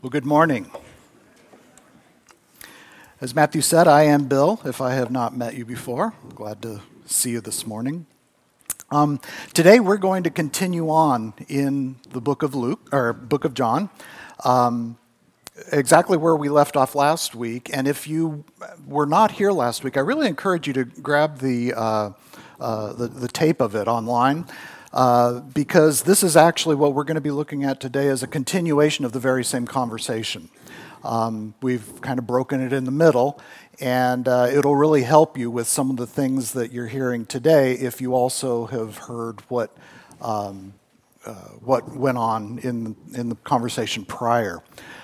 Well, good morning. As Matthew said, I am Bill, if I have not met you before. Glad to see you this morning. Today we're going to continue on in the book of John, exactly where we left off last week. And if you were not here last week, I really encourage you to grab the tape of it online. Because this is actually what we're going to be looking at today as a continuation of the very same conversation. We've kind of broken it in the middle, and it'll really help you with some of the things that you're hearing today if you also have heard what went on in the conversation prior.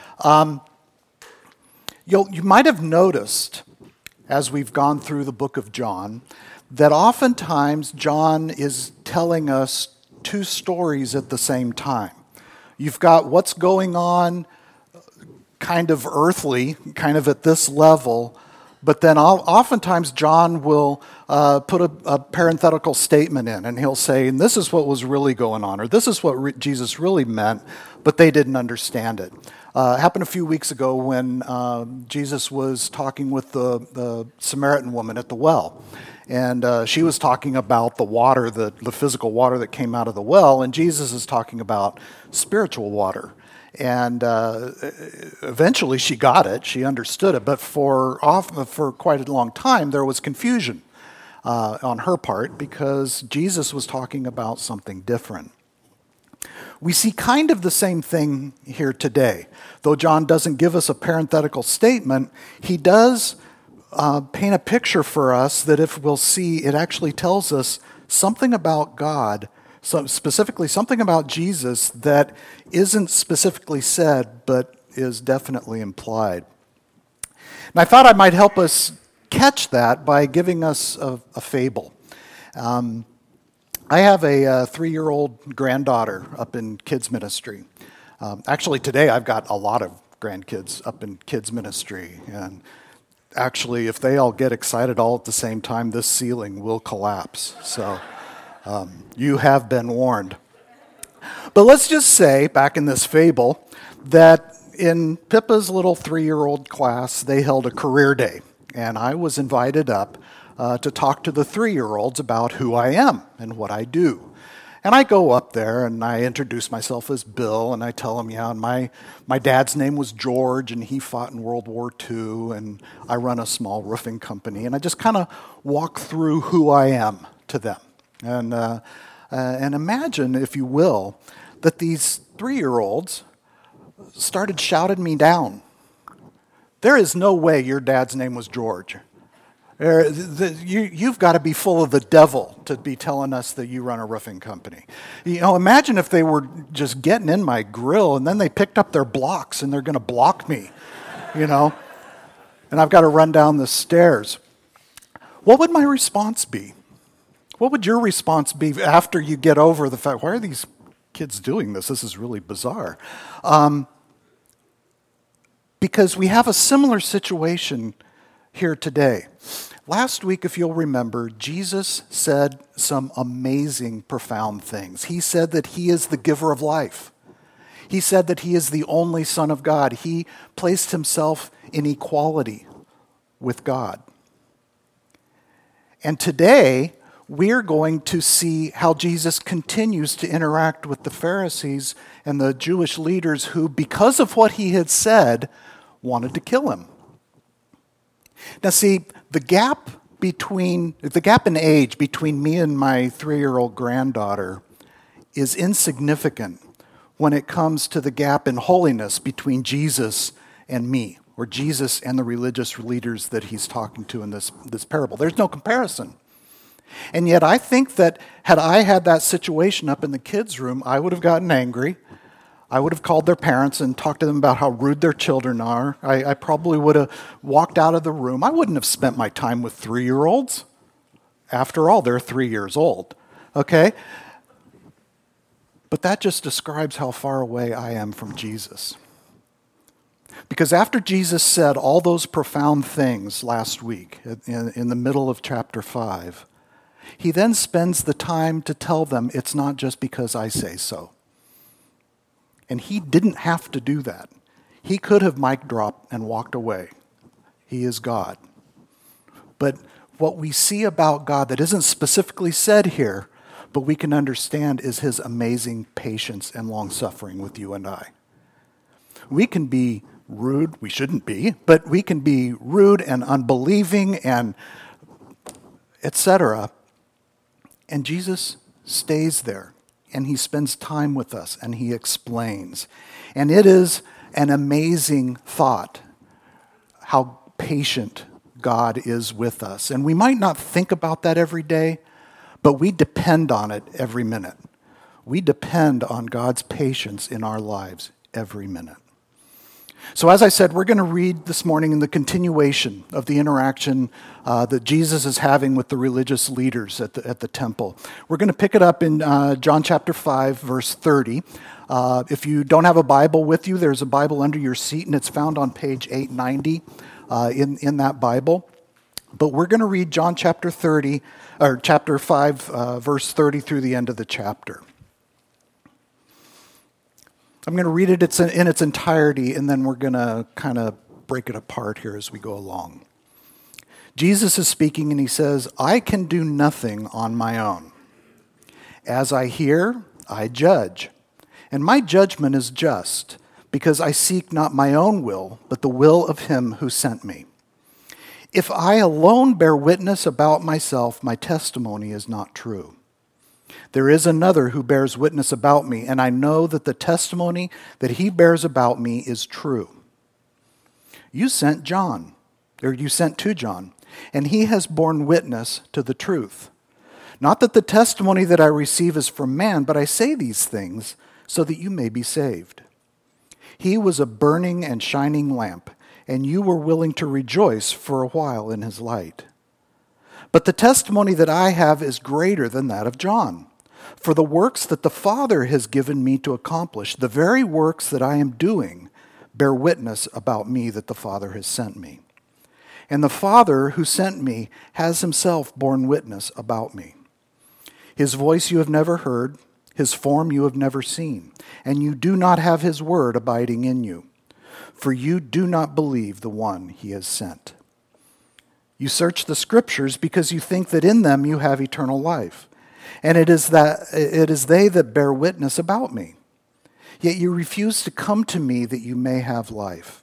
You might have noticed, as we've gone through the book of John, that oftentimes John is telling us two stories at the same time. You've got what's going on kind of earthly, kind of at this level, but then oftentimes John will put a parenthetical statement in, and he'll say, and this is what was really going on, or this is what Jesus really meant, but they didn't understand it. Happened a few weeks ago when Jesus was talking with the Samaritan woman at the well. And she was talking about the water, the physical water that came out of the well, and Jesus is talking about spiritual water. And eventually she got it, she understood it, but for quite a long time there was confusion on her part because Jesus was talking about something different. We see kind of the same thing here today. Though John doesn't give us a parenthetical statement, he does paint a picture for us that if we'll see, it actually tells us something about God, specifically something about Jesus that isn't specifically said, but is definitely implied. And I thought I might help us catch that by giving us a fable. I have a 3-year-old granddaughter up in kids ministry. Actually, today I've got a lot of grandkids up in kids ministry, and actually, if they all get excited all at the same time, this ceiling will collapse. So you have been warned. But let's just say, back in this fable, that in Pippa's little 3-year-old class, they held a career day. And I was invited up to talk to the 3-year-olds about who I am and what I do. And I go up there and I introduce myself as Bill, and I tell them, and my dad's name was George, and he fought in World War II, and I run a small roofing company. And I just kind of walk through who I am to them. And imagine, if you will, that these 3-year-olds started shouting me down. There is no way your dad's name was George. You've got to be full of the devil to be telling us that you run a roofing company. Imagine if they were just getting in my grill and then they picked up their blocks and they're going to block me, and I've got to run down the stairs. What would my response be? What would your response be after you get over the fact, why are these kids doing this? This is really bizarre. Because we have a similar situation here today. Last week, if you'll remember, Jesus said some amazing, profound things. He said that he is the giver of life. He said that he is the only Son of God. He placed himself in equality with God. And today, we're going to see how Jesus continues to interact with the Pharisees and the Jewish leaders who, because of what he had said, wanted to kill him. Now see, the gap in age between me and my 3-year-old granddaughter is insignificant when it comes to the gap in holiness between Jesus and me, or Jesus and the religious leaders that he's talking to in this parable. There's no comparison. And yet I think that had I had that situation up in the kids' room, I would have gotten angry. I would have called their parents and talked to them about how rude their children are. I probably would have walked out of the room. I wouldn't have spent my time with 3-year-olds. After all, they're 3 years old. Okay? But that just describes how far away I am from Jesus. Because after Jesus said all those profound things last week, in the middle of chapter 5, he then spends the time to tell them it's not just because I say so. And he didn't have to do that. He could have mic dropped and walked away. He is God. But what we see about God that isn't specifically said here, but we can understand, is his amazing patience and long-suffering with you and I. We can be rude, we shouldn't be, but we can be rude and unbelieving and etc. And Jesus stays there, and he spends time with us, and he explains. And it is an amazing thought how patient God is with us. And we might not think about that every day, but we depend on it every minute. We depend on God's patience in our lives every minute. So as I said, we're going to read this morning in the continuation of the interaction that Jesus is having with the religious leaders at the temple. We're going to pick it up in John chapter 5, verse 30. If you don't have a Bible with you, there's a Bible under your seat, and it's found on page 890 in that Bible. But we're going to read John chapter 5, verse 30 through the end of the chapter. I'm going to read it in its entirety, and then we're going to kind of break it apart here as we go along. Jesus is speaking, and he says, "I can do nothing on my own. As I hear, I judge. And my judgment is just, because I seek not my own will, but the will of him who sent me. If I alone bear witness about myself, my testimony is not true. There is another who bears witness about me, and I know that the testimony that he bears about me is true. You sent to John, and he has borne witness to the truth. Not that the testimony that I receive is from man, but I say these things so that you may be saved. He was a burning and shining lamp, and you were willing to rejoice for a while in his light. But the testimony that I have is greater than that of John. For the works that the Father has given me to accomplish, the very works that I am doing, bear witness about me that the Father has sent me. And the Father who sent me has himself borne witness about me. His voice you have never heard, his form you have never seen, and you do not have his word abiding in you, for you do not believe the one he has sent. You search the Scriptures because you think that in them you have eternal life. And it is they that bear witness about me. Yet you refuse to come to me that you may have life.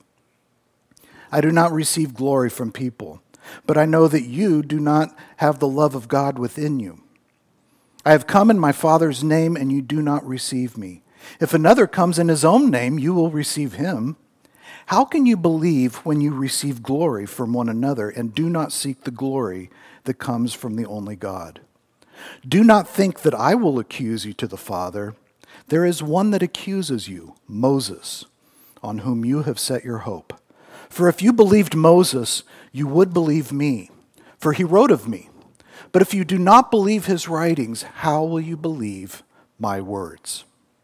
I do not receive glory from people, but I know that you do not have the love of God within you. I have come in my Father's name, and you do not receive me. If another comes in his own name, you will receive him. How can you believe when you receive glory from one another and do not seek the glory that comes from the only God? Do not think that I will accuse you to the Father. There is one that accuses you, Moses, on whom you have set your hope. For if you believed Moses, you would believe me, for he wrote of me. But if you do not believe his writings, how will you believe my words?"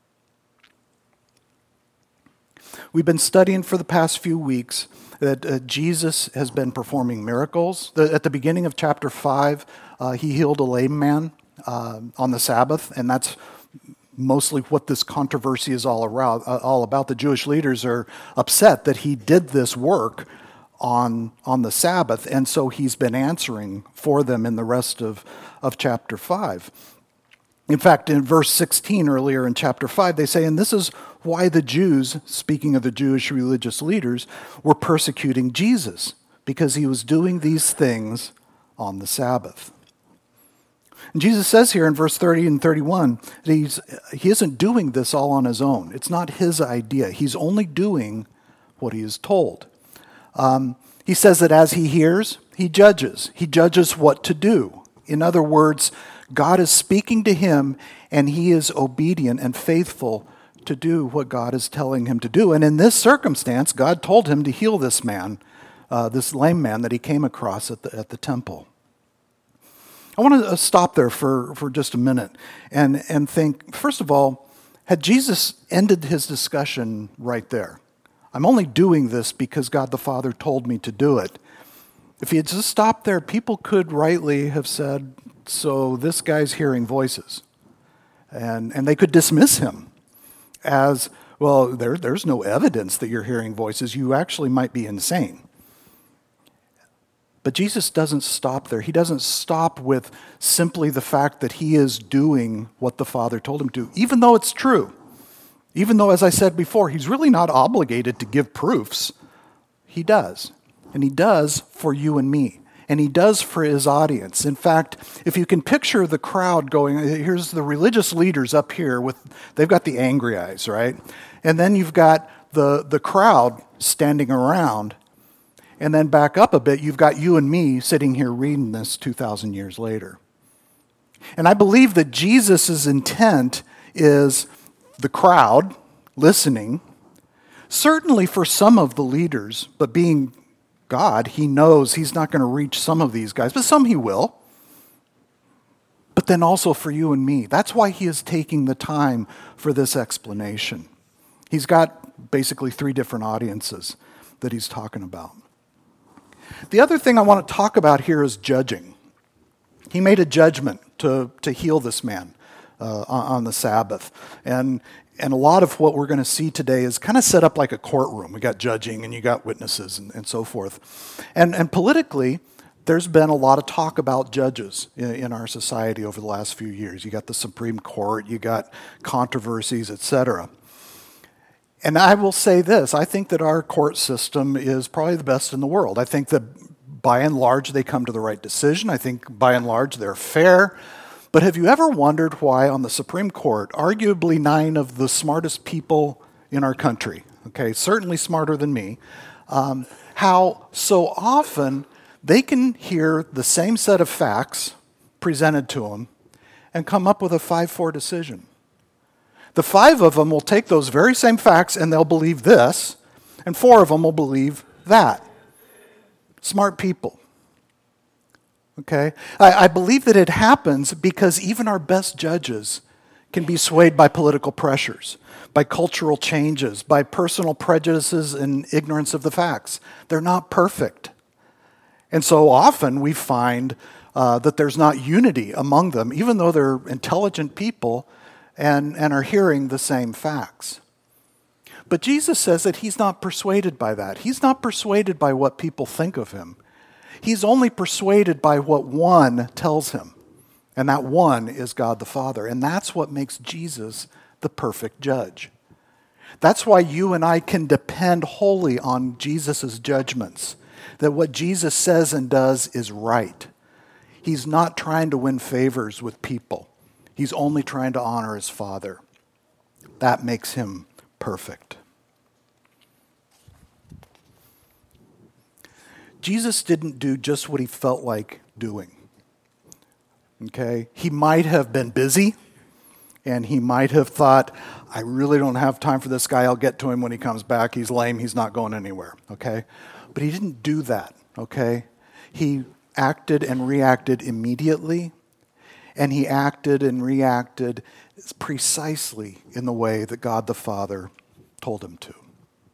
We've been studying for the past few weeks that Jesus has been performing miracles. At the beginning of chapter 5, he healed a lame man on the Sabbath, and that's mostly what this controversy is all about. The Jewish leaders are upset that he did this work on the Sabbath, and so he's been answering for them in the rest of chapter 5. In fact, in verse 16 earlier in chapter 5, they say, "And this is why the Jews," speaking of the Jewish religious leaders, "were persecuting Jesus, because he was doing these things on the Sabbath." And Jesus says here in verse 30 and 31 that he isn't doing this all on his own. It's not his idea. He's only doing what he is told. He says that as he hears, he judges. He judges what to do. In other words, God is speaking to him, and he is obedient and faithful to do what God is telling him to do. And in this circumstance, God told him to heal this man, this lame man that he came across at the temple. I want to stop there for just a minute and think, first of all, had Jesus ended his discussion right there? I'm only doing this because God the Father told me to do it. If he had just stopped there, people could rightly have said, so this guy's hearing voices. And they could dismiss him as, Well, there's no evidence that you're hearing voices. You actually might be insane. But Jesus doesn't stop there. He doesn't stop with simply the fact that he is doing what the Father told him to, even though it's true. Even though, as I said before, he's really not obligated to give proofs. He does. And he does for you and me. And he does for his audience. In fact, if you can picture the crowd going, here's the religious leaders up here, they've got the angry eyes, right? And then you've got the crowd standing around. And then back up a bit, you've got you and me sitting here reading this 2,000 years later. And I believe that Jesus' intent is the crowd listening, certainly for some of the leaders, but being God, he knows he's not going to reach some of these guys, but some he will. But then also for you and me. That's why he is taking the time for this explanation. He's got basically 3 different audiences that he's talking about. The other thing I want to talk about here is judging. He made a judgment to heal this man on the Sabbath. And a lot of what we're going to see today is kind of set up like a courtroom. We got judging and you got witnesses and so forth. And politically, there's been a lot of talk about judges in our society over the last few years. You got the Supreme Court, you got controversies, etc. And I will say this, I think that our court system is probably the best in the world. I think that by and large they come to the right decision. I think by and large they're fair. But have you ever wondered why on the Supreme Court, arguably 9 of the smartest people in our country, okay, certainly smarter than me, how so often they can hear the same set of facts presented to them and come up with a 5-4 decision? The 5 of them will take those very same facts and they'll believe this, and 4 of them will believe that. Smart people. Okay? I believe that it happens because even our best judges can be swayed by political pressures, by cultural changes, by personal prejudices and ignorance of the facts. They're not perfect. And so often we find that there's not unity among them, even though they're intelligent people and are hearing the same facts. But Jesus says that he's not persuaded by that. He's not persuaded by what people think of him. He's only persuaded by what one tells him. And that one is God the Father. And that's what makes Jesus the perfect judge. That's why you and I can depend wholly on Jesus' judgments. That what Jesus says and does is right. He's not trying to win favors with people. He's only trying to honor his Father. That makes him perfect. Jesus didn't do just what he felt like doing. Okay? He might have been busy, and he might have thought, I really don't have time for this guy. I'll get to him when he comes back. He's lame. He's not going anywhere. Okay? But he didn't do that. Okay? He acted and reacted immediately. And he acted and reacted precisely in the way that God the Father told him to.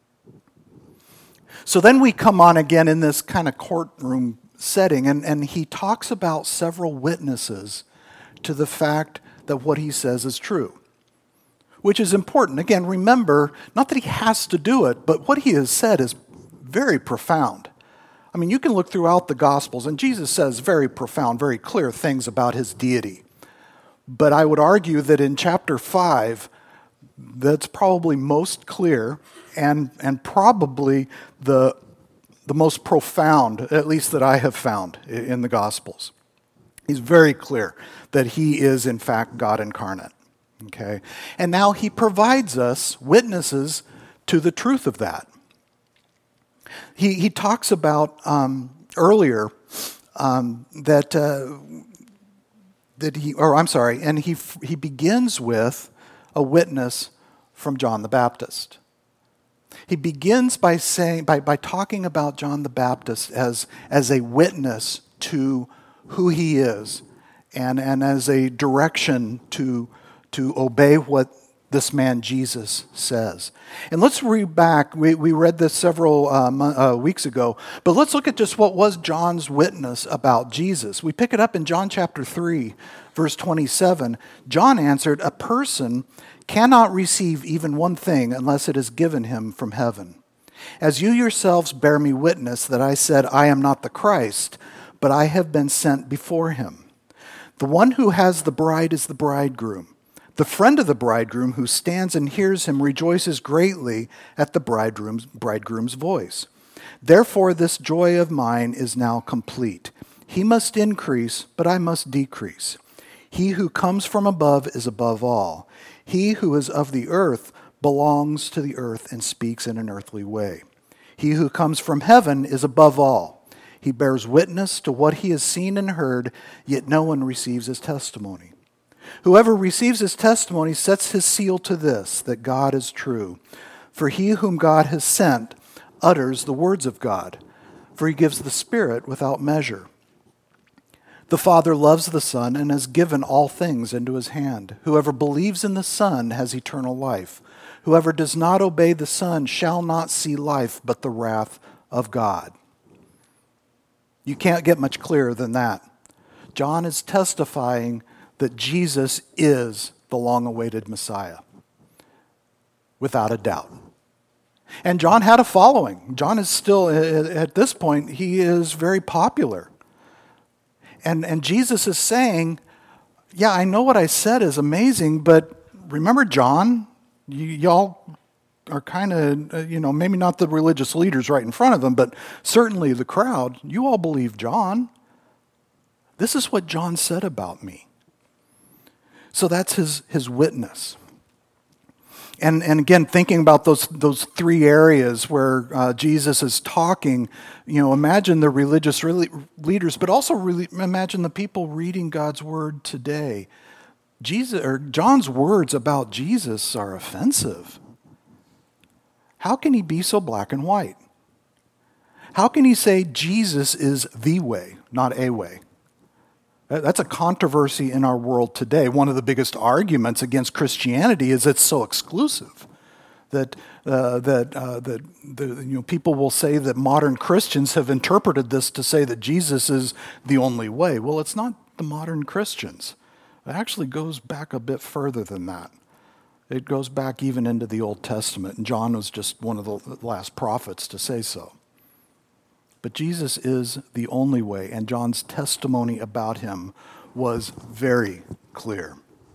So then we come on again in this kind of courtroom setting, and he talks about several witnesses to the fact that what he says is true, which is important. Again, remember, not that he has to do it, but what he has said is very profound. I mean, you can look throughout the Gospels, and Jesus says very profound, very clear things about his deity. But I would argue that in chapter 5, that's probably most clear and probably the most profound, at least that I have found in the Gospels. He's very clear that he is, in fact, God incarnate. Okay? And now he provides us witnesses to the truth of that. He talks about earlier he begins with a witness from John the Baptist. He begins by saying, by talking about John the Baptist as a witness to who he is, and as a direction to obey what this man Jesus says. And let's read back. We read this several weeks ago, but let's look at just what was John's witness about Jesus. We pick it up in John chapter 3, verse 27. John answered, "A person cannot receive even one thing unless it is given him from heaven. As you yourselves bear me witness that I said, I am not the Christ, but I have been sent before him. The one who has the bride is the bridegroom. The friend of the bridegroom who stands and hears him rejoices greatly at the bridegroom's voice. Therefore this joy of mine is now complete. He must increase, but I must decrease. He who comes from above is above all. He who is of the earth belongs to the earth and speaks in an earthly way. He who comes from heaven is above all. He bears witness to what he has seen and heard, yet no one receives his testimony. Whoever receives his testimony sets his seal to this, that God is true. For he whom God has sent utters the words of God, for he gives the Spirit without measure. The Father loves the Son and has given all things into his hand. Whoever believes in the Son has eternal life. Whoever does not obey the Son shall not see life, but the wrath of God." You can't get much clearer than that. John is testifying that Jesus is the long-awaited Messiah, without a doubt. And John had a following. John is still, at this point, he is very popular. And Jesus is saying, yeah, I know what I said is amazing, but remember John? Y'all are kind of, maybe not the religious leaders right in front of them, but certainly the crowd. You all believe John. This is what John said about me. So that's his witness. And again, thinking about those three areas where Jesus is talking, imagine the religious leaders, but also really imagine the people reading God's word today. John's words about Jesus are offensive. How can he be so black and white? How can he say Jesus is the way, not a way? That's a controversy in our world today. One of the biggest arguments against Christianity is it's so exclusive that people will say that modern Christians have interpreted this to say that Jesus is the only way. Well, it's not the modern Christians. It actually goes back a bit further than that. It goes back even into the Old Testament, and John was just one of the last prophets to say so. But Jesus is the only way, and John's testimony about him was very clear.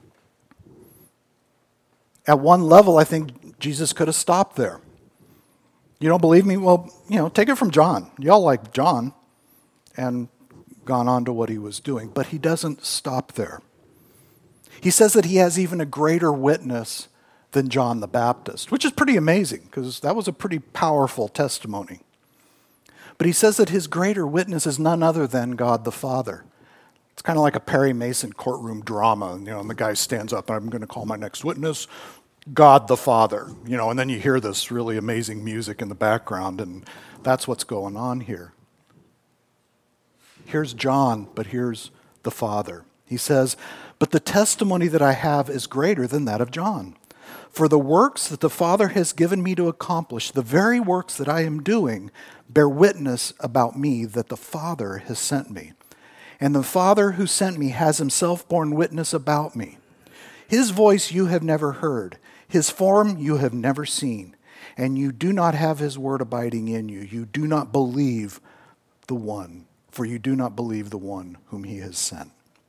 At one level, I think Jesus could have stopped there. You don't believe me? Well, take it from John. Y'all like John, and gone on to what he was doing. But he doesn't stop there. He says that he has even a greater witness than John the Baptist, which is pretty amazing, because that was a pretty powerful testimony. But he says that his greater witness is none other than God the Father. It's kind of like a Perry Mason courtroom drama, and the guy stands up, I'm going to call my next witness, God the Father, and then you hear this really amazing music in the background, and that's what's going on here. Here's John, but here's the Father. He says, "But the testimony that I have is greater than that of John. For the works that the Father has given me to accomplish, the very works that I am doing, bear witness about me that the Father has sent me. And the Father who sent me has himself borne witness about me. His voice you have never heard, his form you have never seen, and you do not have his word abiding in you. You do not believe the one, for you do not believe the one whom he has sent."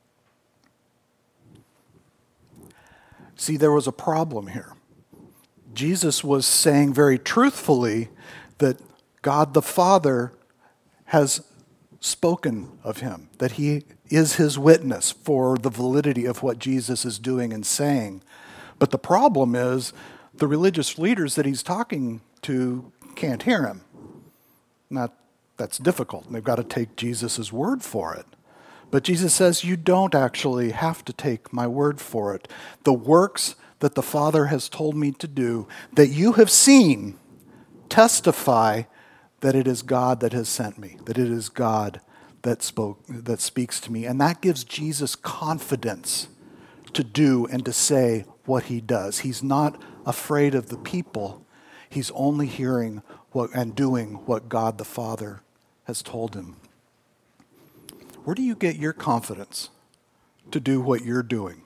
See, there was a problem here. Jesus was saying very truthfully that God the Father has spoken of him, that he is his witness for the validity of what Jesus is doing and saying. But the problem is the religious leaders that he's talking to can't hear him. That's difficult. They've got to take Jesus' word for it. But Jesus says, you don't actually have to take my word for it. The works that the Father has told me to do, that you have seen, testify that it is God that has sent me, that it is God that speaks to me. And that gives Jesus confidence to do and to say what he does. He's not afraid of the people. He's only hearing and doing what God the Father has told him. Where do you get your confidence to do what you're doing?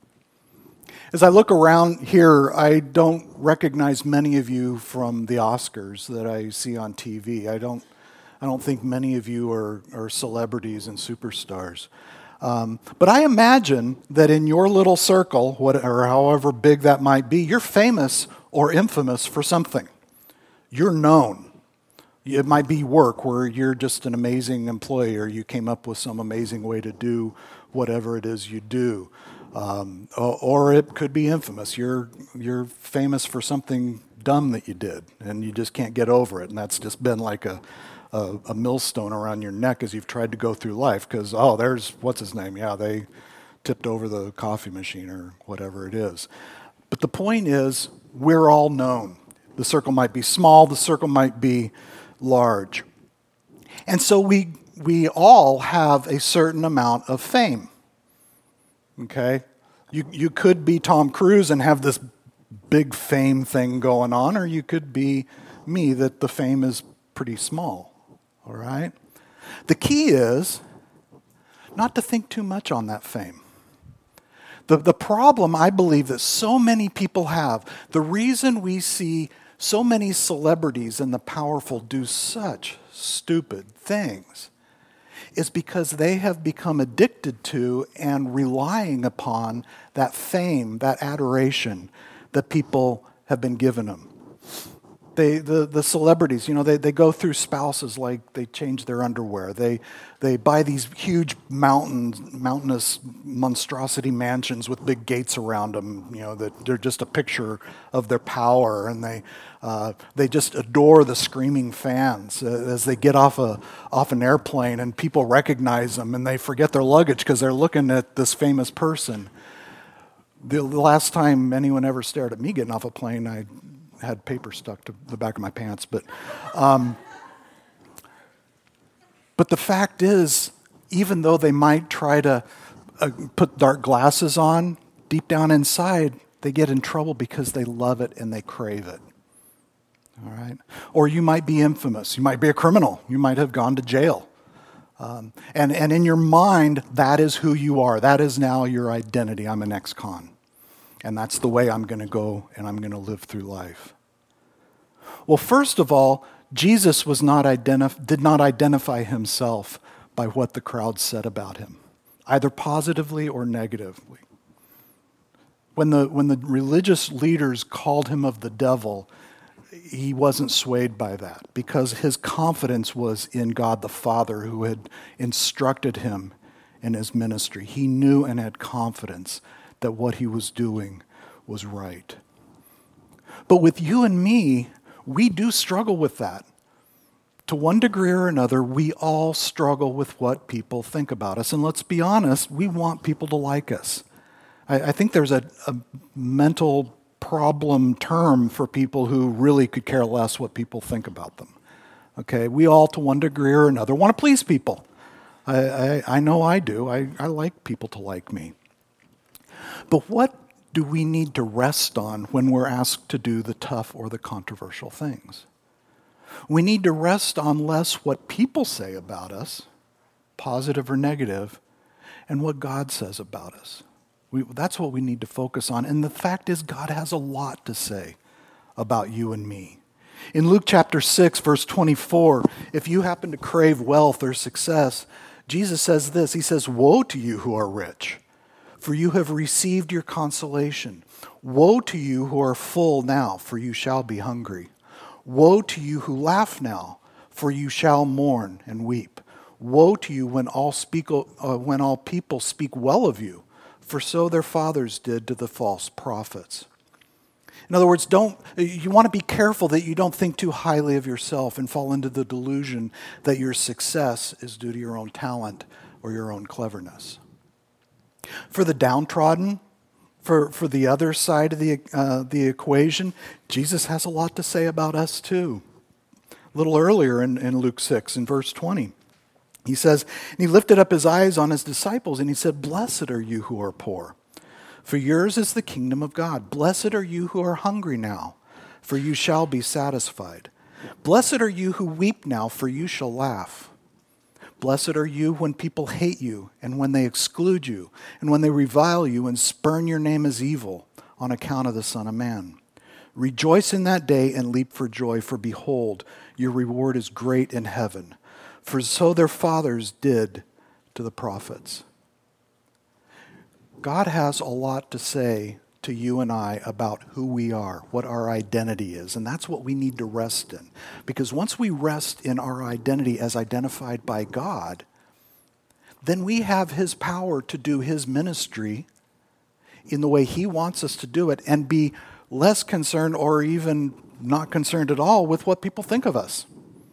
As I look around here, I don't recognize many of you from the Oscars that I see on TV. I don't think many of you are celebrities and superstars. But I imagine that in your little circle, or however big that might be, you're famous or infamous for something. You're known. It might be work where you're just an amazing employee or you came up with some amazing way to do whatever it is you do. Or it could be infamous. You're famous for something dumb that you did and you just can't get over it. And that's just been like a millstone around your neck as you've tried to go through life because, there's, what's his name? Yeah, they tipped over the coffee machine or whatever it is. But the point is, we're all known. The circle might be small, the circle might be large. And so we all have a certain amount of fame. Okay? You could be Tom Cruise and have this big fame thing going on, or you could be me, that the fame is pretty small. All right? The key is not to think too much on that fame. The problem I believe that so many people have, the reason we see so many celebrities and the powerful do such stupid things is because they have become addicted to and relying upon that fame, that adoration that people have been given them. The celebrities, they go through spouses like they change their underwear. They buy these huge mountainous monstrosity mansions with big gates around them, that they're just a picture of their power. And they just adore the screaming fans as they get off an airplane and people recognize them and they forget their luggage because they're looking at this famous person. The last time anyone ever stared at me getting off a plane, I had paper stuck to the back of my pants. But the fact is, even though they might try to put dark glasses on, deep down inside, they get in trouble because they love it and they crave it. All right? Or you might be infamous. You might be a criminal. You might have gone to jail. And in your mind, that is who you are. That is now your identity. I'm an ex-con. And that's the way I'm going to go and I'm going to live through life. Well, first of all, Jesus did not identify himself by what the crowd said about him, either positively or negatively. When the religious leaders called him of the devil, he wasn't swayed by that because his confidence was in God the Father who had instructed him in his ministry. He knew and had confidence that what he was doing was right. But with you and me, we do struggle with that. To one degree or another, we all struggle with what people think about us. And let's be honest, we want people to like us. I think there's a mental problem term for people who really could care less what people think about them. Okay, we all, to one degree or another, want to please people. I know I do. I like people to like me. But what do we need to rest on when we're asked to do the tough or the controversial things? We need to rest on less what people say about us, positive or negative, and what God says about us. That's what we need to focus on. And the fact is, God has a lot to say about you and me. In Luke chapter 6, verse 24, if you happen to crave wealth or success, Jesus says this. He says, "Woe to you who are rich, for you have received your consolation. Woe to you who are full now, for you shall be hungry. Woe to you who laugh now, for you shall mourn and weep. Woe to you when all people speak well of you, for so their fathers did to the false prophets." In other words, you want to be careful that you don't think too highly of yourself and fall into the delusion that your success is due to your own talent or your own cleverness. For the downtrodden, for the other side of the equation, Jesus has a lot to say about us too. A little earlier in Luke 6, in verse 20, he says, "And he lifted up his eyes on his disciples and he said, 'Blessed are you who are poor, For yours is the kingdom of God. Blessed are you who are hungry now, for you shall be satisfied. Blessed are you who weep now, for you shall laugh. Blessed are you when people hate you, and when they exclude you, and when they revile you and spurn your name as evil on account of the Son of Man. Rejoice in that day and leap for joy, for behold, your reward is great in heaven. For so their fathers did to the prophets. God has a lot to say to you and I about who we are, what our identity is, and that's what we need to rest in. Because once we rest in our identity as identified by God, then we have His power to do His ministry in the way He wants us to do it and be less concerned or even not concerned at all with what people think of us.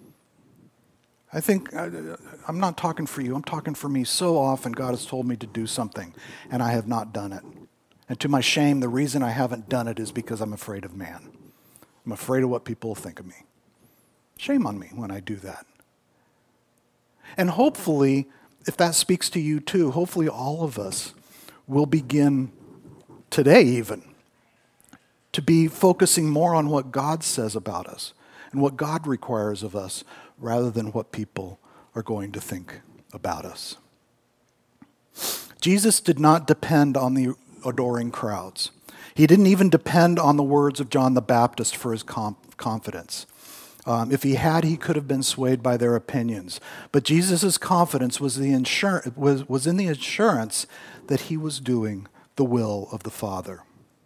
I think, I'm not talking for you, I'm talking for me. So often God has told me to do something, and I have not done it. And to my shame, the reason I haven't done it is because I'm afraid of man. I'm afraid of what people will think of me. Shame on me when I do that. And hopefully, if that speaks to you too, hopefully all of us will begin today even to be focusing more on what God says about us and what God requires of us rather than what people are going to think about us. Jesus did not depend on the adoring crowds. He didn't even depend on the words of John the Baptist for his confidence. If he had, he could have been swayed by their opinions. But Jesus' confidence was in the assurance that he was doing the will of the Father.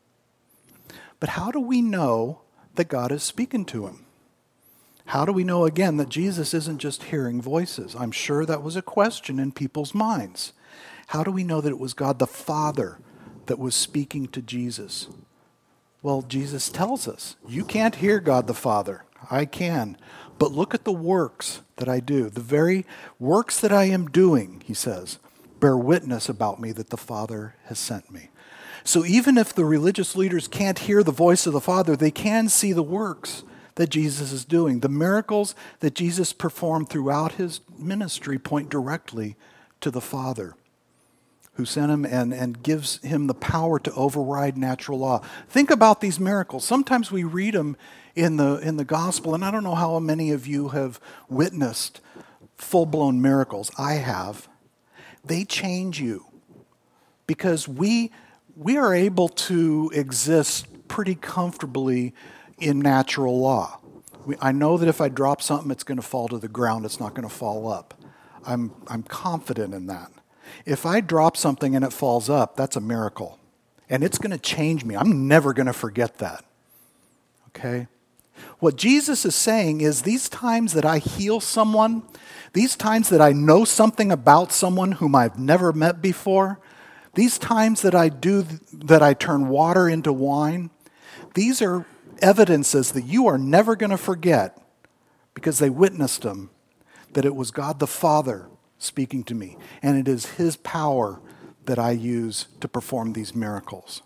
But how do we know that God is speaking to him? How do we know, again, that Jesus isn't just hearing voices? I'm sure that was a question in people's minds. How do we know that it was God the Father that was speaking to Jesus? Well, Jesus tells us, you can't hear God the Father. I can. But look at the works that I do. The very works that I am doing, he says, bear witness about me that the Father has sent me. So even if the religious leaders can't hear the voice of the Father, they can see the works that Jesus is doing. The miracles that Jesus performed throughout his ministry point directly to the Father who sent him and gives him the power to override natural law. Think about these miracles. Sometimes we read them in the gospel, and I don't know how many of you have witnessed full-blown miracles. I have. They change you because we are able to exist pretty comfortably in natural law. I know that if I drop something, it's going to fall to the ground. It's not going to fall up. I'm confident in that. If I drop something and it falls up, that's a miracle. And it's going to change me. I'm never going to forget that. Okay? What Jesus is saying is these times that I heal someone, these times that I know something about someone whom I've never met before, these times that I turn water into wine, these are evidences that you are never going to forget because they witnessed them, that it was God the Father speaking to me, and it is his power that I use to perform these miracles.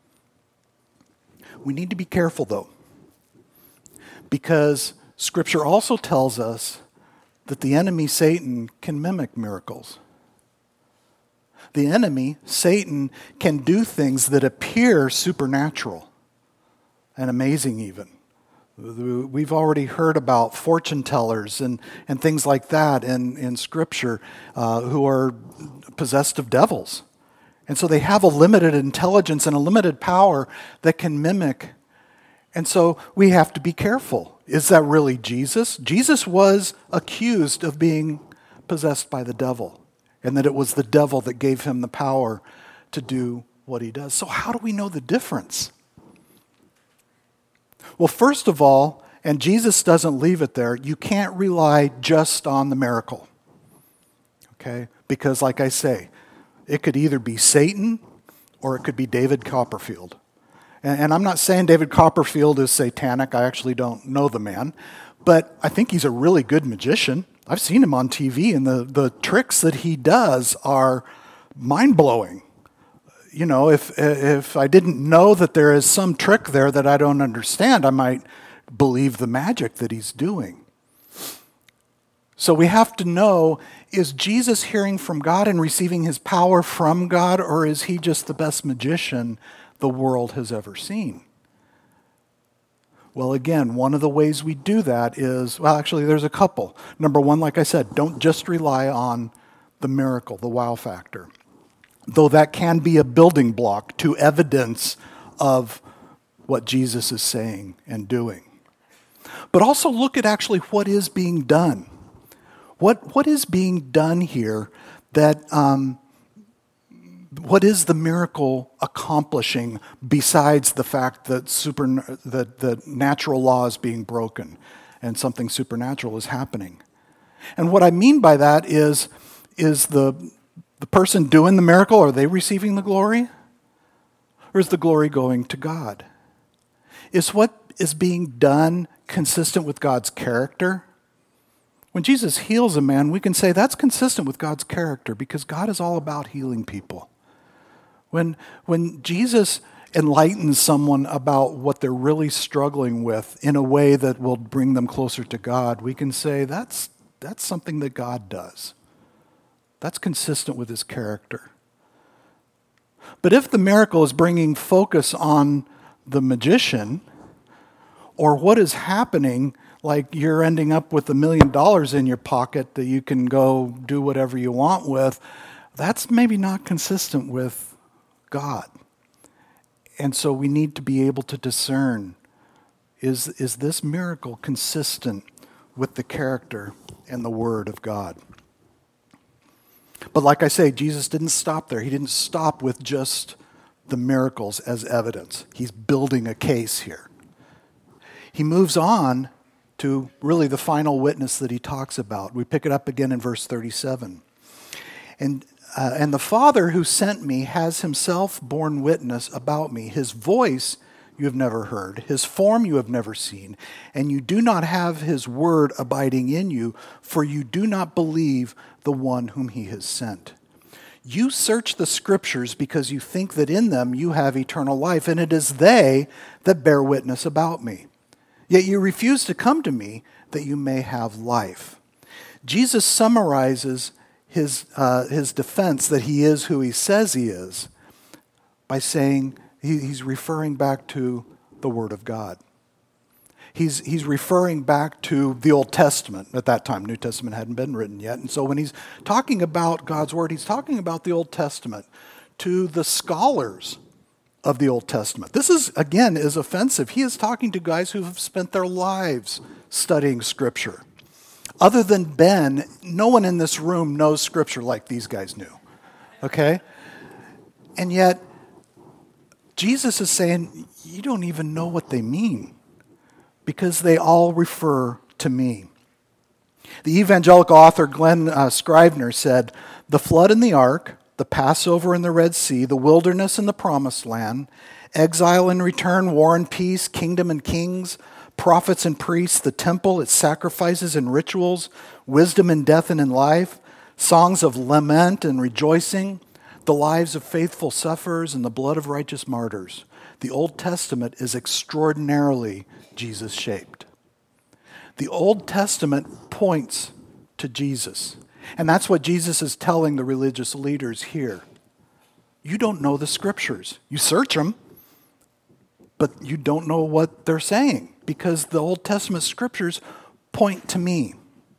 We need to be careful, though, because Scripture also tells us that the enemy, Satan, can mimic miracles. The enemy, Satan, can do things that appear supernatural and amazing even. We've already heard about fortune tellers and things like that in Scripture who are possessed of devils. And so they have a limited intelligence and a limited power that can mimic. And so we have to be careful. Is that really Jesus? Jesus was accused of being possessed by the devil, and that it was the devil that gave him the power to do what he does. So how do we know the difference? Well, first of all, and Jesus doesn't leave it there, you can't rely just on the miracle. Okay? Because like I say, it could either be Satan or it could be David Copperfield. And I'm not saying David Copperfield is satanic. I actually don't know the man. But I think he's a really good magician. I've seen him on TV, and the tricks that he does are mind-blowing. You know, if I didn't know that there is some trick there that I don't understand, I might believe the magic that he's doing. So we have to know, is Jesus hearing from God and receiving his power from God, or is he just the best magician the world has ever seen? Well, again, one of the ways we do that is, well, actually, there's a couple. Number one, like I said, don't just rely on the miracle, the wow factor, though that can be a building block to evidence of what Jesus is saying and doing. But also look at actually what is being done. What is being done here that, what is the miracle accomplishing besides the fact that the natural law is being broken and something supernatural is happening? And what I mean by that is the person doing the miracle, are they receiving the glory? Or is the glory going to God? Is what is being done consistent with God's character? When Jesus heals a man, we can say that's consistent with God's character because God is all about healing people. When Jesus enlightens someone about what they're really struggling with in a way that will bring them closer to God, we can say that's something that God does. That's consistent with his character. But if the miracle is bringing focus on the magician, or what is happening, like you're ending up with $1 million in your pocket that you can go do whatever you want with, that's maybe not consistent with God. And so we need to be able to discern, is this miracle consistent with the character and the word of God? But like I say, Jesus didn't stop there. He didn't stop with just the miracles as evidence. He's building a case here. He moves on to really the final witness that he talks about. We pick it up again in verse 37. And the Father who sent me has himself borne witness about me. His voice you have never heard, his form you have never seen, and you do not have his word abiding in you, for you do not believe the one whom he has sent. You search the scriptures because you think that in them you have eternal life, and it is they that bear witness about me. Yet you refuse to come to me that you may have life. Jesus summarizes his defense that he is who he says he is by saying he's referring back to the Word of God. He's referring back to the Old Testament. At that time, New Testament hadn't been written yet. And so when he's talking about God's Word, he's talking about the Old Testament to the scholars of the Old Testament. This is offensive. He is talking to guys who have spent their lives studying Scripture. Other than Ben, no one in this room knows Scripture like these guys knew. Okay? And yet, Jesus is saying, you don't even know what they mean because they all refer to me. The evangelical author Glenn Scrivener said, the flood and the ark, the Passover and the Red Sea, the wilderness and the promised land, exile and return, war and peace, kingdom and kings, prophets and priests, the temple, its sacrifices and rituals, wisdom in death and in life, songs of lament and rejoicing, the lives of faithful sufferers and the blood of righteous martyrs. The Old Testament is extraordinarily Jesus-shaped. The Old Testament points to Jesus. And that's what Jesus is telling the religious leaders here. You don't know the Scriptures. You search them, but you don't know what they're saying because the Old Testament Scriptures point to me.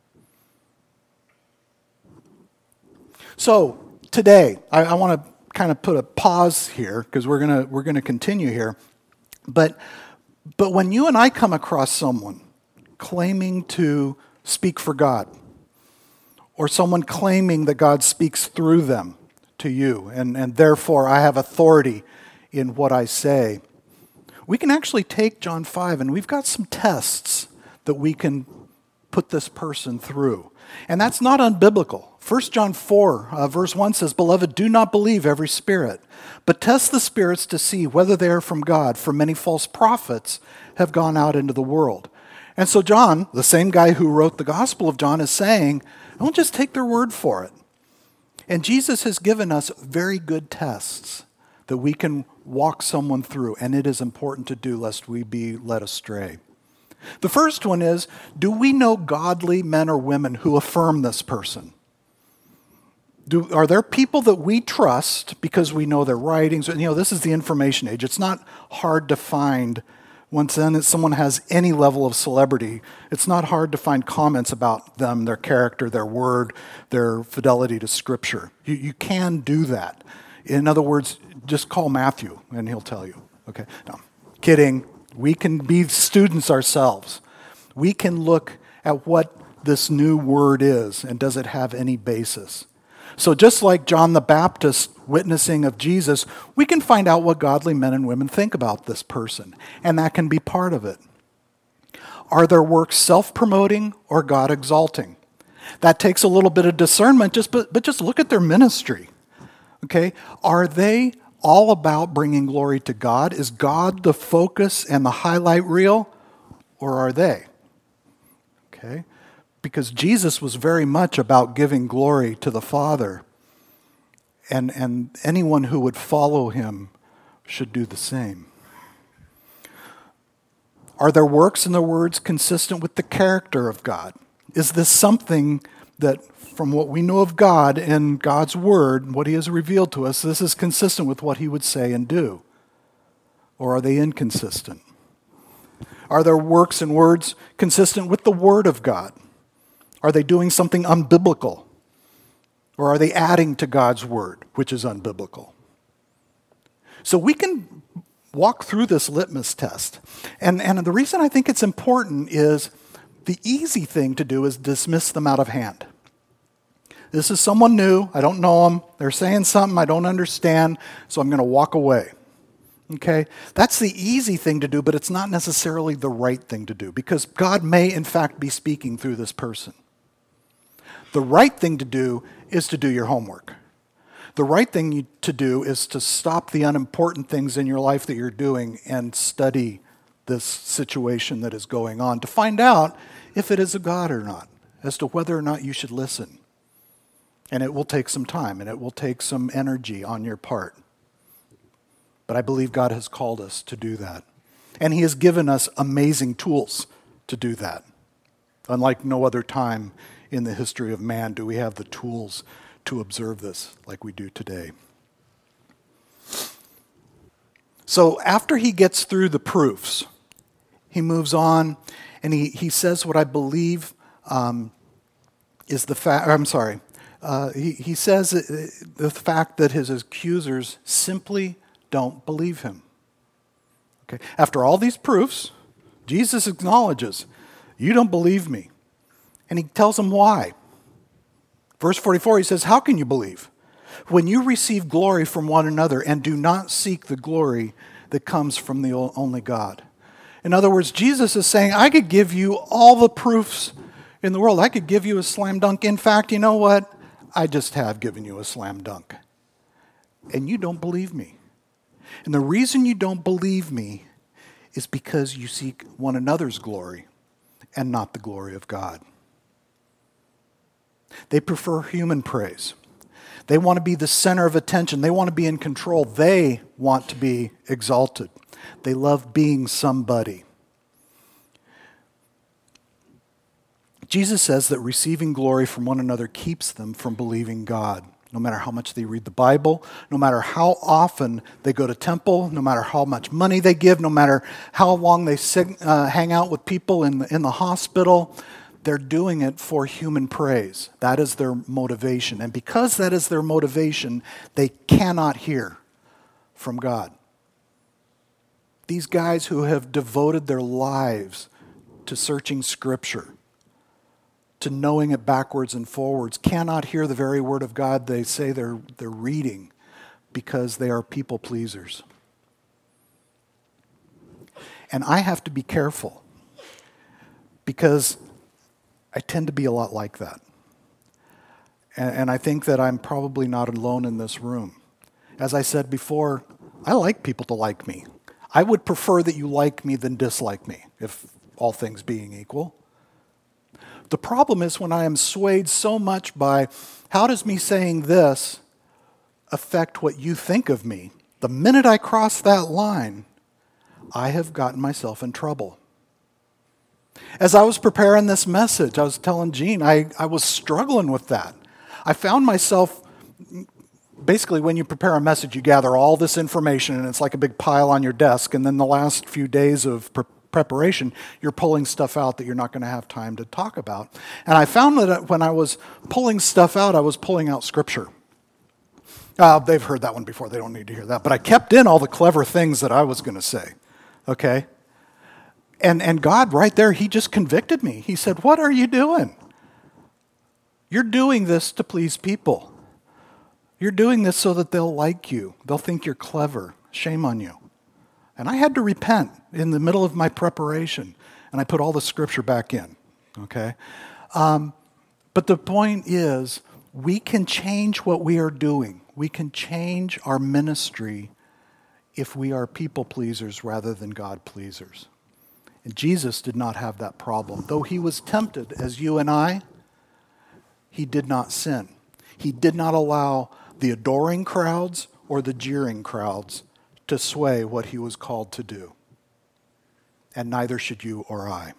So today, I want to kind of put a pause here because we're gonna continue here. But when you and I come across someone claiming to speak for God, or someone claiming that God speaks through them to you, and therefore I have authority in what I say, we can actually take John 5, and we've got some tests that we can put this person through. And that's not unbiblical. 1 John 4, verse 1 says, Beloved, do not believe every spirit, but test the spirits to see whether they are from God, for many false prophets have gone out into the world. And so John, the same guy who wrote the Gospel of John, is saying, don't just take their word for it. And Jesus has given us very good tests that we can walk someone through, and it is important to do lest we be led astray. The first one is, do we know godly men or women who affirm this person? Are there people that we trust because we know their writings? This is the information age. It's not hard to find. Once then someone has any level of celebrity, it's not hard to find comments about them, their character, their word, their fidelity to Scripture. You can do that. In other words, just call Matthew and he'll tell you. Okay, no, kidding. We can be students ourselves. We can look at what this new word is and does it have any basis. So just like John the Baptist witnessing of Jesus, we can find out what godly men and women think about this person, and that can be part of it. Are their works self-promoting or God-exalting? That takes a little bit of discernment, but just look at their ministry. Okay? Are they all about bringing glory to God? Is God the focus and the highlight reel, or are they? Okay? Because Jesus was very much about giving glory to the Father, and anyone who would follow him should do the same. Are their works and their words consistent with the character of God? Is this something that, from what we know of God and God's Word, what He has revealed to us, this is consistent with what He would say and do? Or are they inconsistent? Are their works and words consistent with the Word of God? Are they doing something unbiblical? Or are they adding to God's Word, which is unbiblical? So we can walk through this litmus test. And the reason I think it's important is the easy thing to do is dismiss them out of hand. This is someone new. I don't know them. They're saying something I don't understand, so I'm going to walk away. Okay? That's the easy thing to do, but it's not necessarily the right thing to do, because God may, in fact, be speaking through this person. The right thing to do is to do your homework. The right thing to do is to stop the unimportant things in your life that you're doing and study this situation that is going on to find out if it is of God or not, as to whether or not you should listen. And it will take some time, and it will take some energy on your part. But I believe God has called us to do that. And He has given us amazing tools to do that. Unlike no other time in the history of man do we have the tools to observe this like we do today. So after he gets through the proofs, he moves on and he says what I believe is the fact. He says the fact that his accusers simply don't believe him. Okay. After all these proofs, Jesus acknowledges, you don't believe me. And he tells them why. Verse 44, he says, how can you believe when you receive glory from one another and do not seek the glory that comes from the only God? In other words, Jesus is saying, I could give you all the proofs in the world. I could give you a slam dunk. In fact, you know what? I just have given you a slam dunk. And you don't believe me. And the reason you don't believe me is because you seek one another's glory and not the glory of God. They prefer human praise. They want to be the center of attention. They want to be in control. They want to be exalted. They love being somebody. Jesus says that receiving glory from one another keeps them from believing God. No matter how much they read the Bible, no matter how often they go to temple, no matter how much money they give, no matter how long they hang out with people in the hospital, they're doing it for human praise. That is their motivation. And because that is their motivation, they cannot hear from God. These guys who have devoted their lives to searching Scripture, to knowing it backwards and forwards, cannot hear the very word of God they say they're reading because they are people pleasers. And I have to be careful because I tend to be a lot like that. And I think that I'm probably not alone in this room. As I said before, I like people to like me. I would prefer that you like me than dislike me, if all things being equal. The problem is when I am swayed so much by, how does me saying this affect what you think of me? The minute I cross that line, I have gotten myself in trouble. As I was preparing this message, I was telling Gene, I was struggling with that. I found myself, basically when you prepare a message, you gather all this information and it's like a big pile on your desk, and then the last few days of preparation, you're pulling stuff out that you're not going to have time to talk about. And I found that when I was pulling stuff out, I was pulling out Scripture. They've heard that one before. They don't need to hear that. But I kept in all the clever things that I was going to say. Okay? And God, right there, He just convicted me. He said, what are you doing? You're doing this to please people. You're doing this so that they'll like you. They'll think you're clever. Shame on you. And I had to repent in the middle of my preparation. And I put all the Scripture back in. Okay? But the point is, we can change what we are doing. We can change our ministry if we are people pleasers rather than God pleasers. And Jesus did not have that problem. Though He was tempted as you and I, He did not sin. He did not allow the adoring crowds or the jeering crowds to sway what He was called to do. And neither should you or I.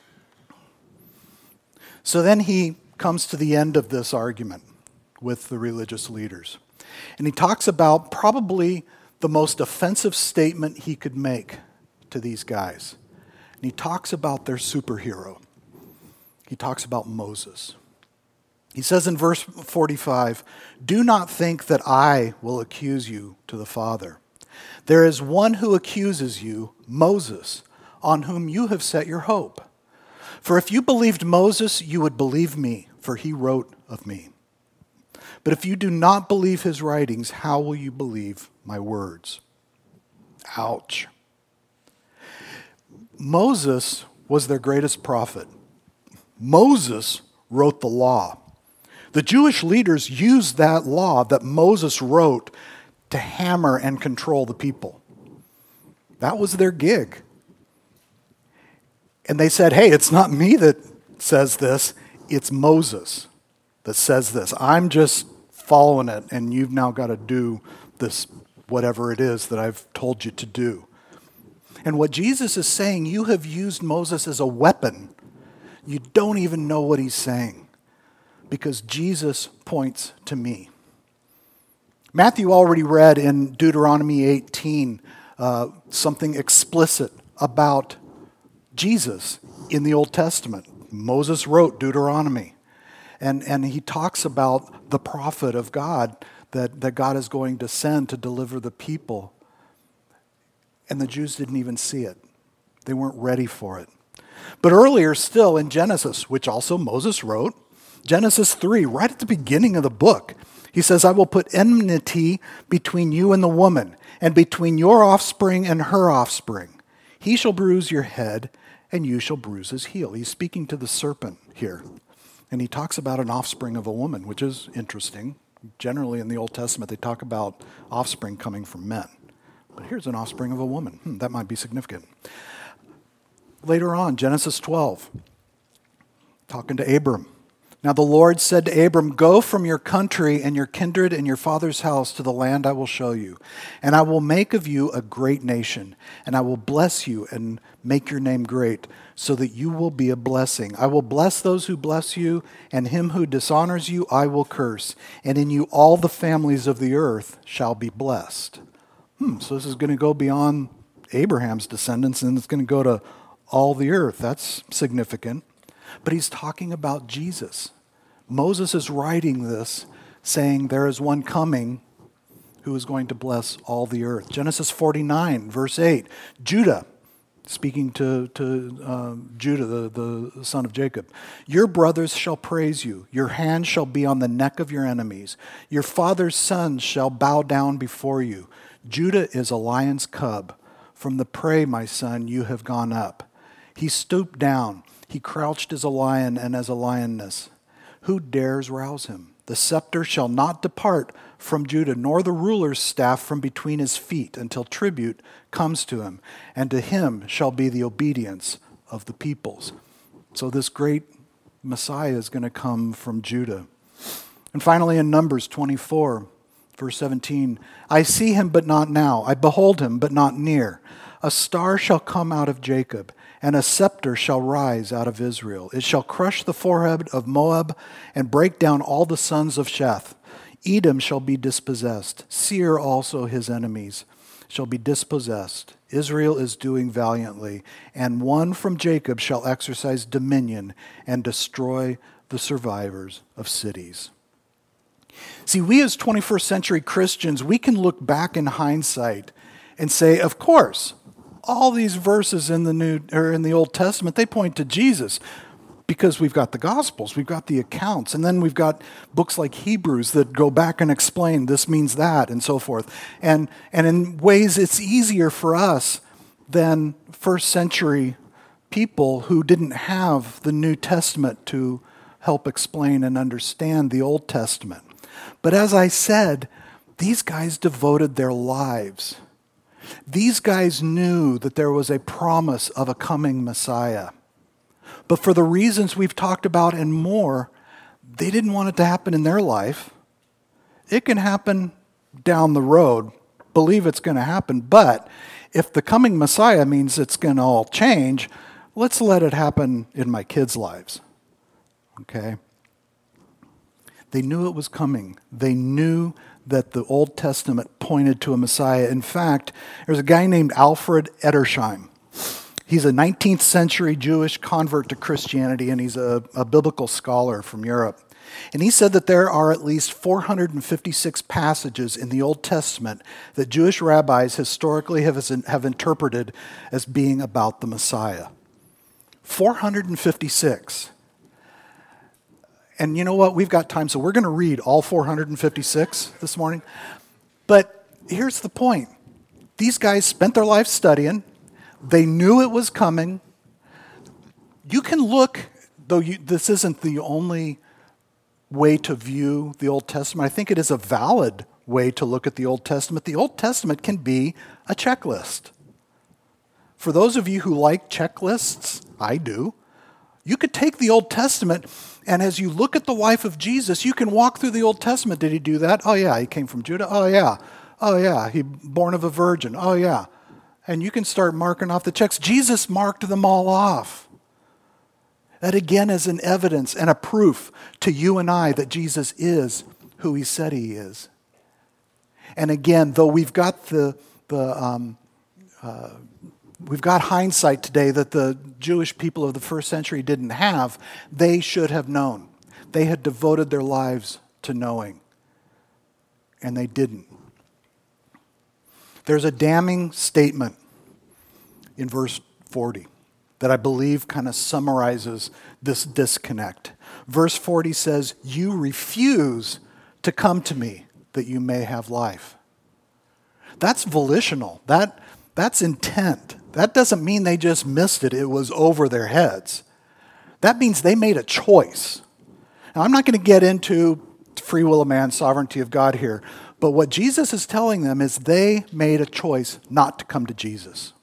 So then He comes to the end of this argument with the religious leaders. And He talks about probably the most offensive statement He could make to these guys. And He talks about their superhero. He talks about Moses. He says in verse 45, "Do not think that I will accuse you to the Father. There is one who accuses you, Moses, on whom you have set your hope. For if you believed Moses, you would believe me, for he wrote of me. But if you do not believe his writings, how will you believe my words?" Ouch. Moses was their greatest prophet. Moses wrote the law. The Jewish leaders used that law that Moses wrote to hammer and control the people. That was their gig. And they said, hey, it's not me that says this, it's Moses that says this. I'm just following it, and you've now got to do this, whatever it is that I've told you to do. And what Jesus is saying, you have used Moses as a weapon. You don't even know what he's saying, because Jesus points to me. Matthew already read in Deuteronomy 18 something explicit about Jesus in the Old Testament. Moses wrote Deuteronomy. And he talks about the prophet of God that God is going to send to deliver the people. And the Jews didn't even see it. They weren't ready for it. But earlier still in Genesis, which also Moses wrote, Genesis 3, right at the beginning of the book, he says, "I will put enmity between you and the woman, and between your offspring and her offspring. He shall bruise your head, and you shall bruise his heel." He's speaking to the serpent here. And he talks about an offspring of a woman, which is interesting. Generally in the Old Testament, they talk about offspring coming from men. But here's an offspring of a woman. That might be significant. Later on, Genesis 12, talking to Abram. "Now the Lord said to Abram, 'Go from your country and your kindred and your father's house to the land I will show you. And I will make of you a great nation. And I will bless you and make your name great, so that you will be a blessing. I will bless those who bless you, and him who dishonors you I will curse. And in you all the families of the earth shall be blessed.'" So this is going to go beyond Abraham's descendants, and it's going to go to all the earth. That's significant. But he's talking about Jesus. Moses is writing this, saying there is one coming who is going to bless all the earth. Genesis 49, verse 8. Judah, speaking to Judah, the son of Jacob. "Your brothers shall praise you. Your hand shall be on the neck of your enemies. Your father's sons shall bow down before you. Judah is a lion's cub. From the prey, my son, you have gone up. He stooped down. He crouched as a lion and as a lioness. Who dares rouse him? The scepter shall not depart from Judah, nor the ruler's staff from between his feet, until tribute comes to him, and to him shall be the obedience of the peoples." So this great Messiah is going to come from Judah. And finally in Numbers 24, verse 17, "I see him, but not now. I behold him, but not near. A star shall come out of Jacob, and a scepter shall rise out of Israel. It shall crush the forehead of Moab and break down all the sons of Sheth. Edom shall be dispossessed. Seir also his enemies shall be dispossessed. Israel is doing valiantly, and one from Jacob shall exercise dominion and destroy the survivors of cities. See, we as 21st century Christians, we can look back in hindsight and say, of course, all these verses in the Old Testament, they point to Jesus because we've got the Gospels, we've got the accounts, and then we've got books like Hebrews that go back and explain this means that and so forth. And in ways it's easier for us than first century people who didn't have the New Testament to help explain and understand the Old Testament. But as I said, these guys devoted their lives. These guys knew that there was a promise of a coming Messiah. But for the reasons we've talked about and more, they didn't want it to happen in their life. It can happen down the road. Believe it's going to happen. But if the coming Messiah means it's going to all change, let's let it happen in my kids' lives. Okay? They knew it was coming. They knew that the Old Testament pointed to a Messiah. In fact, there's a guy named Alfred Edersheim. He's a 19th century Jewish convert to Christianity, and he's a biblical scholar from Europe. And he said that there are at least 456 passages in the Old Testament that Jewish rabbis historically have interpreted as being about the Messiah. 456. And you know what? We've got time, so we're going to read all 456 this morning. But here's the point. These guys spent their life studying. They knew it was coming. You can look, though this isn't the only way to view the Old Testament. I think it is a valid way to look at the Old Testament. The Old Testament can be a checklist. For those of you who like checklists, I do, you could take the Old Testament, and as you look at the life of Jesus, you can walk through the Old Testament. Did he do that? Oh, yeah, he came from Judah. Oh, yeah. Oh, yeah, he born of a virgin. Oh, yeah. And you can start marking off the checks. Jesus marked them all off. That again is an evidence and a proof to you and I that Jesus is who he said he is. And again, though we've got we've got hindsight today that the Jewish people of the first century didn't have, they should have known. They had devoted their lives to knowing, and they didn't. There's a damning statement in verse 40 that I believe kind of summarizes this disconnect. Verse 40 says, "You refuse to come to me that you may have life." That's volitional. That's intent. That doesn't mean they just missed it. It was over their heads. That means they made a choice. Now, I'm not going to get into free will of man, sovereignty of God here, but what Jesus is telling them is they made a choice not to come to Jesus.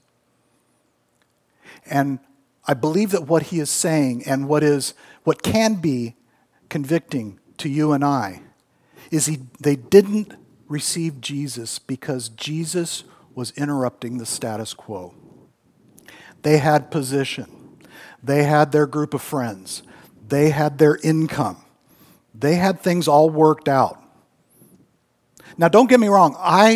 And I believe that what he is saying and what can be convicting to you and I is they didn't receive Jesus because Jesus was interrupting the status quo. They had position. They had their group of friends. They had their income. They had things all worked out. Now, don't get me wrong.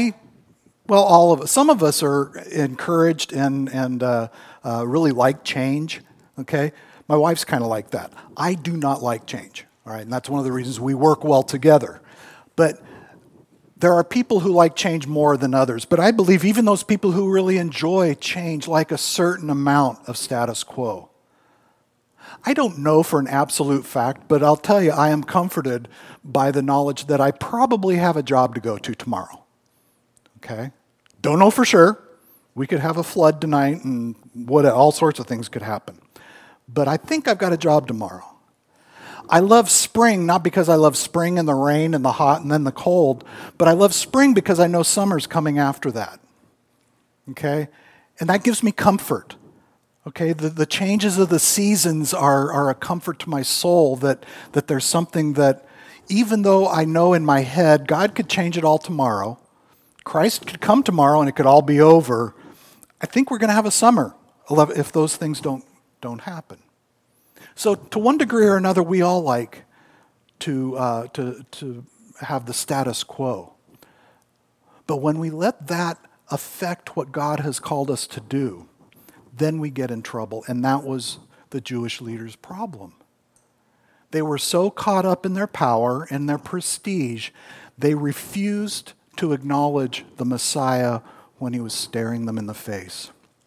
Some of us are encouraged and really like change, okay? My wife's kind of like that. I do not like change, all right? And that's one of the reasons we work well together. But there are people who like change more than others. But I believe even those people who really enjoy change like a certain amount of status quo. I don't know for an absolute fact, but I'll tell you, I am comforted by the knowledge that I probably have a job to go to tomorrow, okay? Don't know for sure. We could have a flood tonight and all sorts of things could happen. But I think I've got a job tomorrow. I love spring, not because I love spring and the rain and the hot and then the cold, but I love spring because I know summer's coming after that. Okay? And that gives me comfort. Okay? The changes of the seasons are a comfort to my soul that there's something that, even though I know in my head God could change it all tomorrow, Christ could come tomorrow and it could all be over, I think we're going to have a summer. if those things don't happen. So to one degree or another, we all like to have the status quo. But when we let that affect what God has called us to do, then we get in trouble. And that was the Jewish leaders' problem. They were so caught up in their power and their prestige, they refused to acknowledge the Messiah when he was staring them in the face.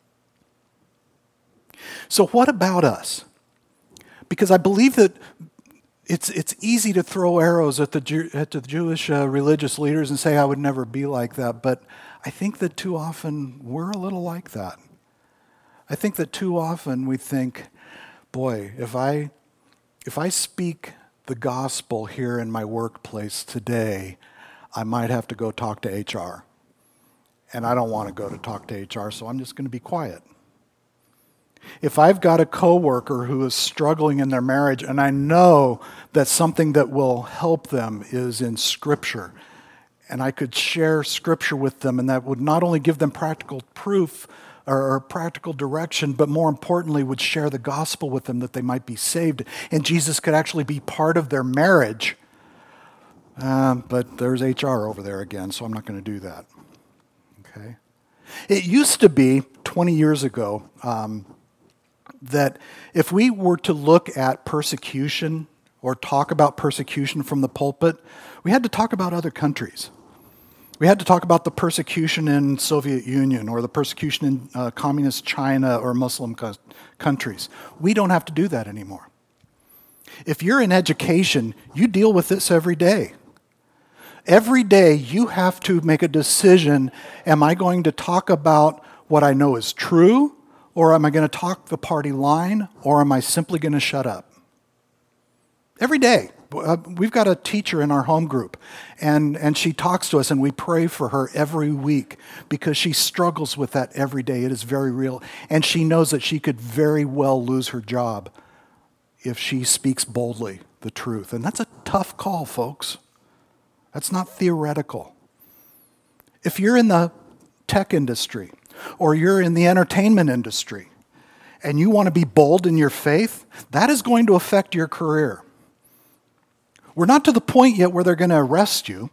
So what about us? Because I believe that it's easy to throw arrows at the Jewish religious leaders and say, I would never be like that. But I think that too often we're a little like that. I think that too often we think, boy, if I speak the gospel here in my workplace today, I might have to go talk to HR. And I don't want to go to talk to HR, so I'm just going to be quiet. If I've got a coworker who is struggling in their marriage and I know that something that will help them is in Scripture, and I could share Scripture with them, and that would not only give them practical proof or practical direction, but more importantly would share the gospel with them that they might be saved, and Jesus could actually be part of their marriage. But there's HR over there again, so I'm not going to do that. Okay. It used to be 20 years ago that if we were to look at persecution or talk about persecution from the pulpit, we had to talk about other countries. We had to talk about the persecution in Soviet Union or the persecution in communist China or Muslim countries. We don't have to do that anymore. If you're in education, you deal with this every day. Every day you have to make a decision, am I going to talk about what I know is true, or am I going to talk the party line, or am I simply going to shut up? Every day. We've got a teacher in our home group, and she talks to us, and we pray for her every week because she struggles with that every day. It is very real. And she knows that she could very well lose her job if she speaks boldly the truth. And that's a tough call, folks. That's not theoretical. If you're in the tech industry or you're in the entertainment industry and you want to be bold in your faith, that is going to affect your career. We're not to the point yet where they're going to arrest you,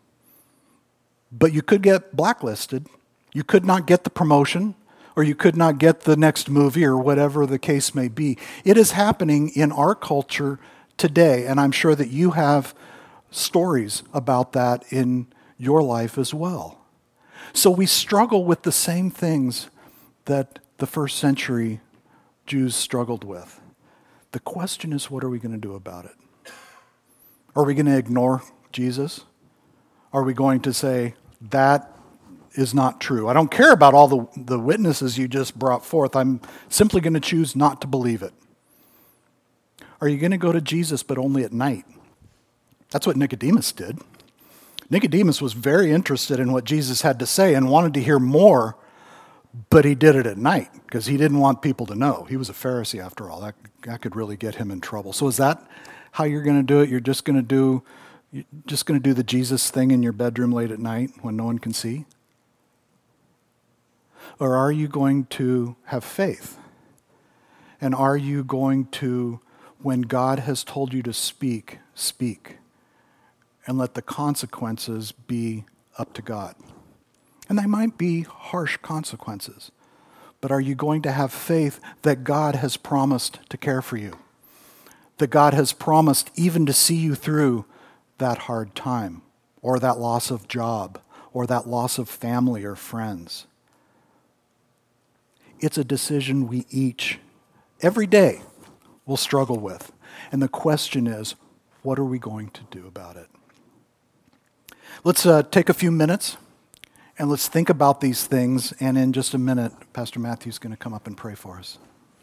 but you could get blacklisted. You could not get the promotion, or you could not get the next movie, or whatever the case may be. It is happening in our culture today, and I'm sure that you have stories about that in your life as well. So we struggle with the same things that the first century Jews struggled with. The question is, what are we going to do about it? Are we going to ignore Jesus? Are we going to say, that is not true? I don't care about all the witnesses you just brought forth. I'm simply going to choose not to believe it. Are you going to go to Jesus, but only at night? That's what Nicodemus did. Nicodemus was very interested in what Jesus had to say and wanted to hear more, but he did it at night because he didn't want people to know. He was a Pharisee after all. That could really get him in trouble. So is that how you're going to do it? You're just going to do the Jesus thing in your bedroom late at night when no one can see? Or are you going to have faith? And are you going to, when God has told you to speak, speak? And let the consequences be up to God. And they might be harsh consequences. But are you going to have faith that God has promised to care for you? That God has promised even to see you through that hard time, or that loss of job, or that loss of family or friends? It's a decision we each, every day, will struggle with. And the question is, what are we going to do about it? Let's take a few minutes and let's think about these things. And in just a minute, Pastor Matthew's going to come up and pray for us.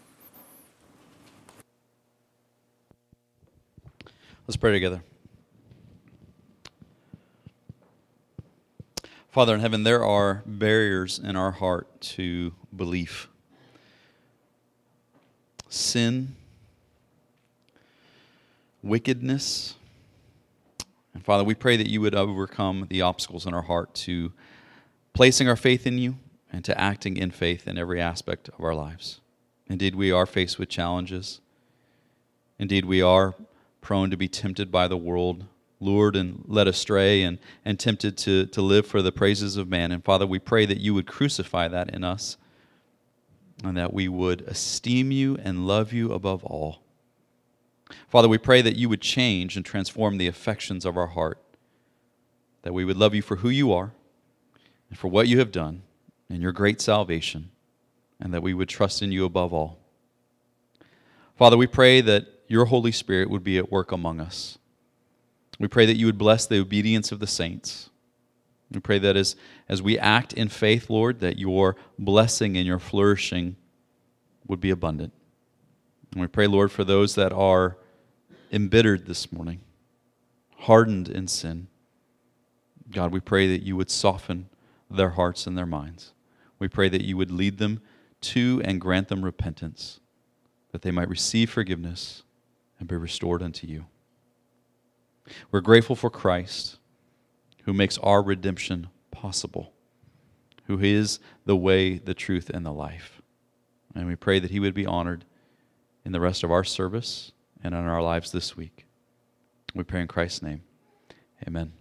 Let's pray together. Father in heaven, there are barriers in our heart to belief. Sin, wickedness. And Father, we pray that you would overcome the obstacles in our heart to placing our faith in you and to acting in faith in every aspect of our lives. Indeed, we are faced with challenges. Indeed, we are prone to be tempted by the world, lured and led astray, and tempted to live for the praises of man. And Father, we pray that you would crucify that in us, and that we would esteem you and love you above all. Father, we pray that you would change and transform the affections of our heart, that we would love you for who you are and for what you have done and your great salvation, and that we would trust in you above all. Father, we pray that your Holy Spirit would be at work among us. We pray that you would bless the obedience of the saints. We pray that as we act in faith, Lord, that your blessing and your flourishing would be abundant. And we pray, Lord, for those that are embittered this morning, hardened in sin. God, we pray that you would soften their hearts and their minds. We pray that you would lead them to and grant them repentance, that they might receive forgiveness and be restored unto you. We're grateful for Christ, who makes our redemption possible, who is the way, the truth, and the life. And we pray that he would be honored in the rest of our service and in our lives this week. We pray in Christ's name. Amen.